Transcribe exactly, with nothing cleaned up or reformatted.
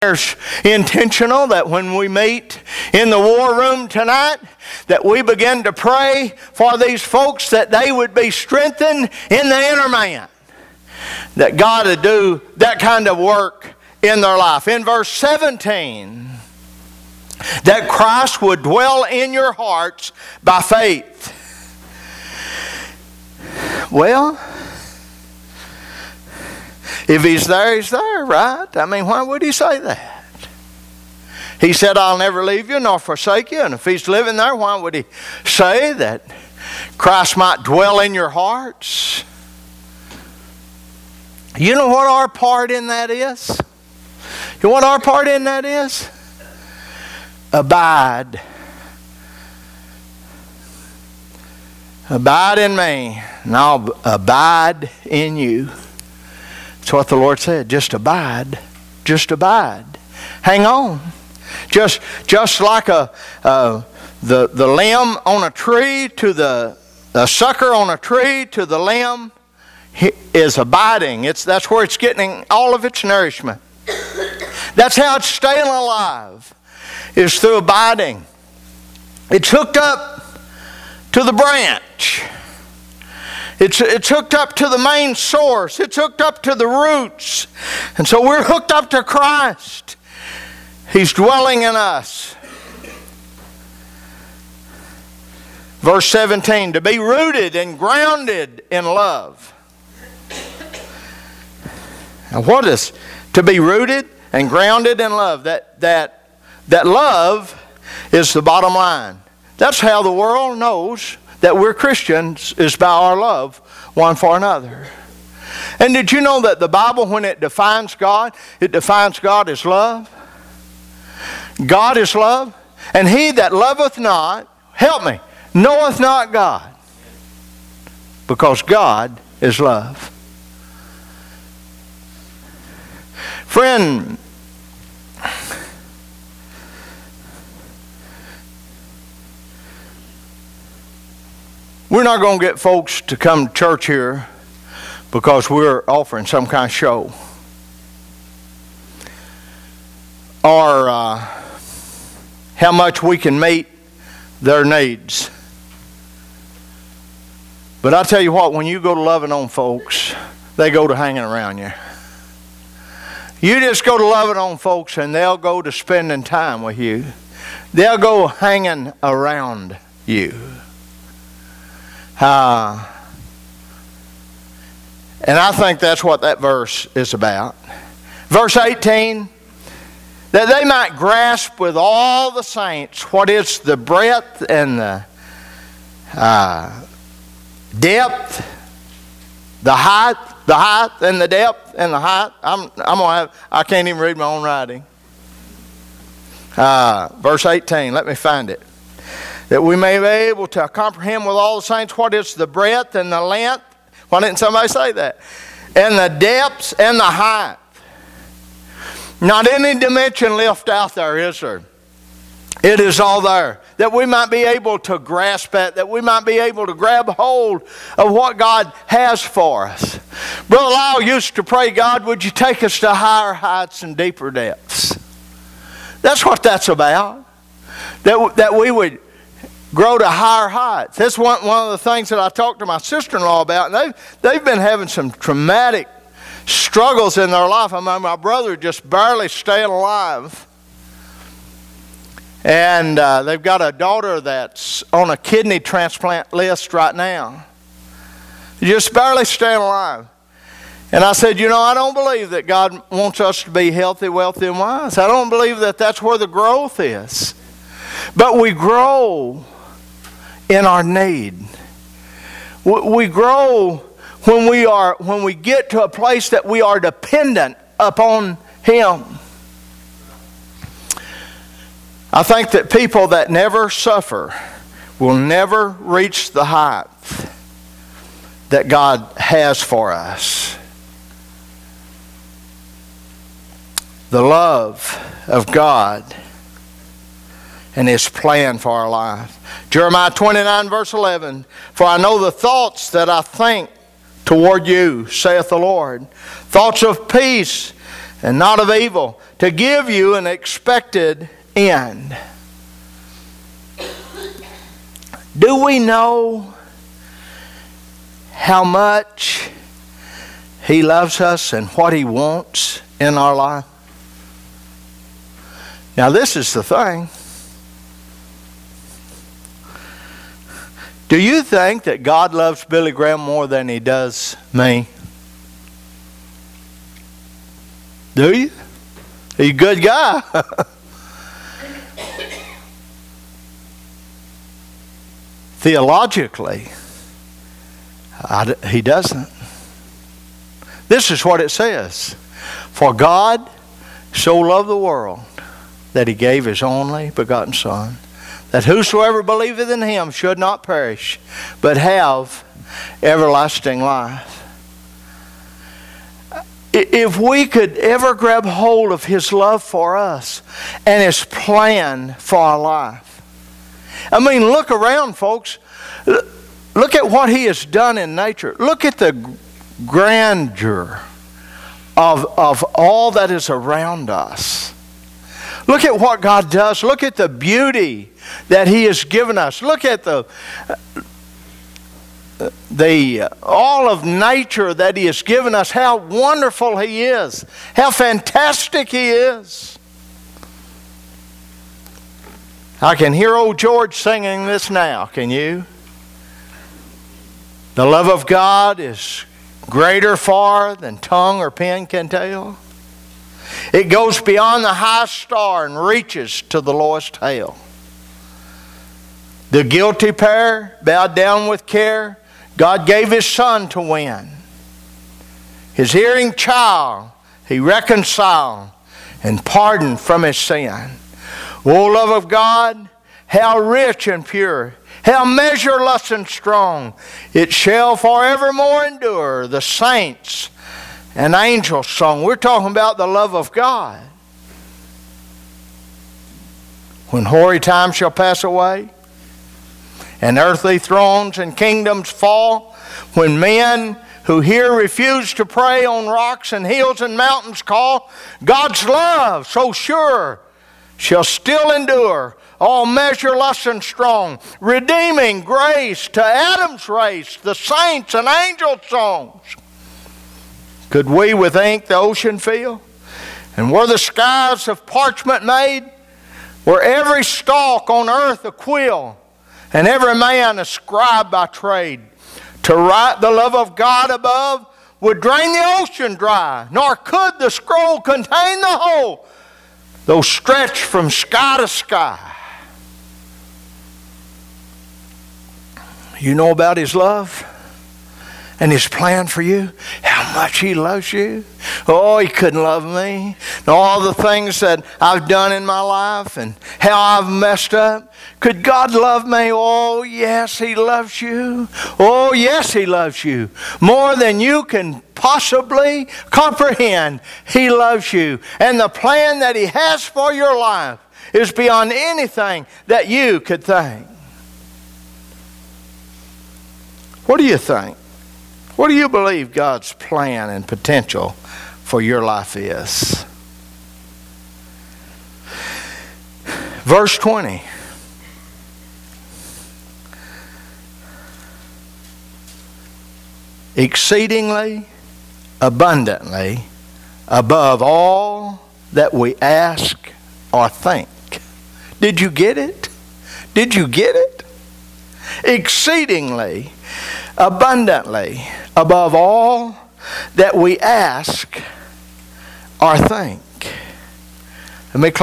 It's intentional that when we meet in the war room tonight, that we begin to pray for these folks that they would be strengthened in the inner man. That God would do that kind of work in their life. In verse seventeen, that Christ would dwell in your hearts by faith. Well, if He's there, He's there, right? I mean, why would He say that? He said, I'll never leave you nor forsake you. And if He's living there, why would He say that Christ might dwell in your hearts? You know what our part in that is? You know what our part in that is? Abide. Abide in me, and I'll abide in you. That's what the Lord said. Just abide. Just abide. Hang on. Just just like a uh, the the limb on a tree to the a sucker on a tree to the limb is abiding. It's that's where it's getting all of its nourishment. That's how it's staying alive. Is through abiding. It's hooked up to the branch. It's, it's hooked up to the main source. It's hooked up to the roots. And so we're hooked up to Christ. He's dwelling in us. Verse seventeen, to be rooted and grounded in love. Now what is to be rooted and grounded in love? That, that, that love is the bottom line. That's how the world knows that we're Christians, is by our love one for another. And did you know that the Bible, when it defines God, it defines God as love? God is love. And he that loveth not, help me, knoweth not God. Because God is love. Friend, we're not going to get folks to come to church here because we're offering some kind of show. Or uh, how much we can meet their needs. But I tell you what, when you go to loving on folks, they go to hanging around you. You just go to loving on folks and they'll go to spending time with you. They'll go hanging around you. Uh, and I think that's what that verse is about. Verse eighteen, that they might grasp with all the saints what is the breadth and the uh, depth, the height, the height and the depth and the height. I'm, I'm gonna have. I can't even read my own writing. Uh, verse eighteen. Let me find it. That we may be able to comprehend with all the saints what is the breadth and the length. Why didn't somebody say that? And the depths and the height. Not any dimension left out there, is there? It is all there. That we might be able to grasp it. That we might be able to grab hold of what God has for us. Brother Lyle used to pray, God, would you take us to higher heights and deeper depths? That's what that's about. That, that we would grow to higher heights. That's one, one of the things that I talked to my sister-in-law about. And they've, they've been having some traumatic struggles in their life. I mean, my brother just barely staying alive. And uh, they've got a daughter that's on a kidney transplant list right now. Just barely staying alive. And I said, you know, I don't believe that God wants us to be healthy, wealthy, and wise. I don't believe that that's where the growth is. But we grow in our need. We grow when we are when we get to a place that we are dependent upon Him. I think that people that never suffer will never reach the height that God has for us. The love of God and His plan for our life. Jeremiah twenty-nine verse eleven, for I know the thoughts that I think toward you, saith the Lord, thoughts of peace and not of evil, to give you an expected end. Do we know how much He loves us and what He wants in our life? Now, this is the thing. Do you think that God loves Billy Graham more than He does me? Do you? He's a good guy. Theologically, I, He doesn't. This is what it says. For God so loved the world that He gave His only begotten Son, that whosoever believeth in Him should not perish, but have everlasting life. If we could ever grab hold of His love for us and His plan for our life. I mean, look around, folks. Look at what He has done in nature. Look at the grandeur of, of all that is around us. Look at what God does. Look at the beauty that He has given us. Look at the the all of nature that He has given us. How wonderful He is. How fantastic He is. I can hear old George singing this now. Can you? The love of God is greater far than tongue or pen can tell. It goes beyond the highest star and reaches to the lowest hail. The guilty pair, bowed down with care, God gave His Son to win. His erring child He reconciled and pardoned from his sin. O love of God, how rich and pure, how measureless and strong, it shall forevermore endure, the saints and angels' song. We're talking about the love of God. When hoary times shall pass away, and earthly thrones and kingdoms fall, when men who here refuse to pray on rocks and hills and mountains call, God's love so sure shall still endure, all measureless and strong, redeeming grace to Adam's race, the saints and angels' songs. Could we with ink the ocean fill? And were the skies of parchment made? Were every stalk on earth a quill, and every man a scribe by trade? To write the love of God above would drain the ocean dry, nor could the scroll contain the whole, though stretched from sky to sky. You know about His love and His plan for you? How much He loves you. Oh, He couldn't love me. And all the things that I've done in my life and how I've messed up. Could God love me? Oh, yes, He loves you. Oh, yes, He loves you. More than you can possibly comprehend. He loves you. And the plan that He has for your life is beyond anything that you could think. What do you think? What do you believe God's plan and potential for your life is? Verse twenty. Exceedingly, abundantly, above all that we ask or think. Did you get it? Did you get it? Exceedingly, abundantly, above all that we ask or think. Let me close.